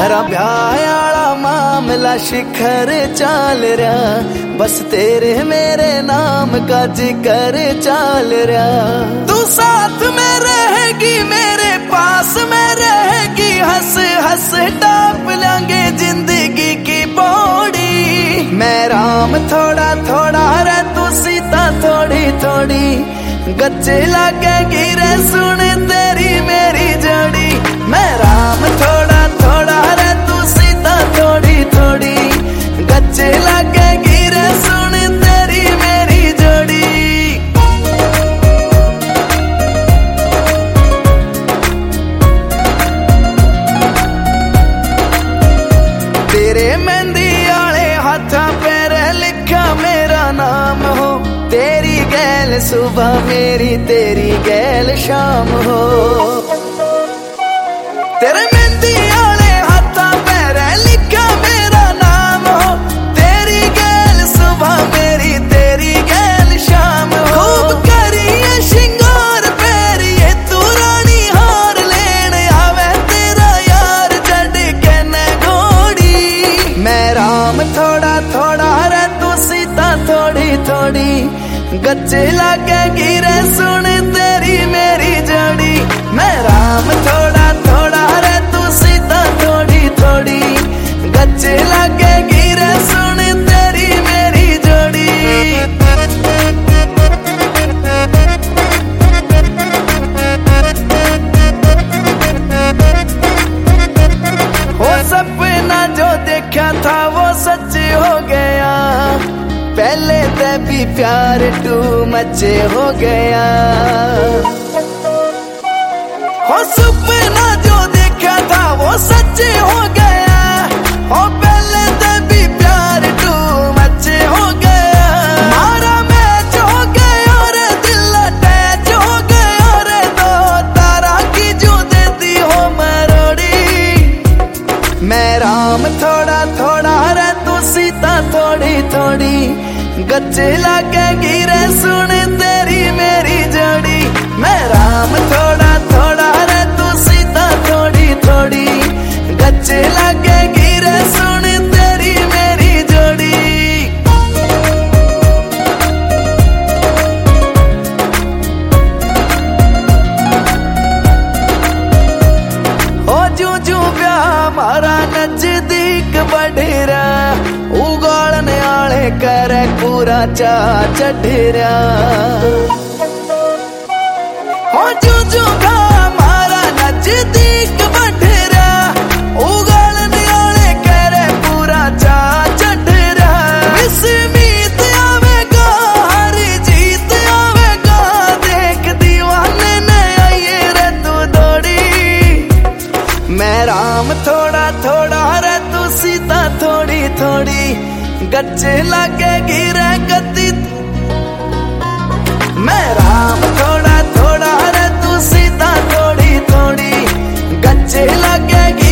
यारा ब्याह आला मामला शिखर चाल रहा, बस तेरे मेरे नाम का जिक्र चाल रहा। तू साथ में रहेगी मेरे पास में रहेगी, हंस हंस टाप लेंगे जिंदगी की पौड़ी। मैं राम थोड़ा थोड़ा रे तू सीता थोड़ी थोड़ी, गच्चे लगेगी रे सुन तेरी मेरी जोड़ी। मैं राम थोड़ा थोड़ा रे तू सीता थोड़ी थोड़ी, गच्चे लगेगी रे सुन तेरी मेरी जोड़ी। तेरे मेहंदी आले हाथा पैर लिखा मेरा नाम हो, तेरी गैल सुबह मेरी तेरी गैल शाम हो। तेरे मेहंदी आले हाथा पैर लिखा मेरा नाम हो, तेरी गैल सुबह मेरी तेरी गैल शाम हो। खूब करिए शिंगार पैरिए तू रानी हार लेन आवे तेरा यार जड़ के न घोड़ी। मैं राम थोड़ा थोड़ा रे तू सीता थोड़ी थोड़ी, गच्चे लगेगी रे सुन तेरी मेरी जोड़ी। मैं राम थोड़ा थोड़ा रे तू सीता थोड़ी थोड़ी, गच्चे लगेगी रे सुन तेरी मेरी जोड़ी। हो सपना जो देखा था वो सच हो गया, पहले ते भी प्यार टू मचे हो गया। हो सपना जो देखा था वो सच हो गया, हो पहले ते भी प्यार टू मचे हो गया। मारा मैच हो गया रे दिल अटैच हो गया रे, दो तारा की जो देती हो मरोड़ी। मैं राम थोड़ा थोड़ा रे तू सीता थोड़ी थोड़ी, गच्चे लगेगी रे सुन तेरी मेरी जोड़ी। मैं राम थोड़ा थोड़ा रे तू सीता थोड़ी थोड़ी, गच्चे लगेगी रे सुन तेरी मेरी जोड़ी। हो जू जू ब्याह हमारा नजदीक बढ़ रहा, उगाड़ने आले करे पूरा चा चढ़रा। हो जू जू ब्याह हमारा नजदीक बढ़ रहा, उगाड़ने आले करे पूरा चा चढ़रा। विस्मीत आवेगा हर जीत आवेगा, देख दीवाने ने आइए रे तू दौड़ी। मैं राम थोड़ा थोड़ा रे तू सीता थोड़ी थोड़ी, गच्चे लगेगी रे गति। मैं राम थोड़ा थोड़ा रे तू सीता थोड़ी थोड़ी, गच्चे लगेगी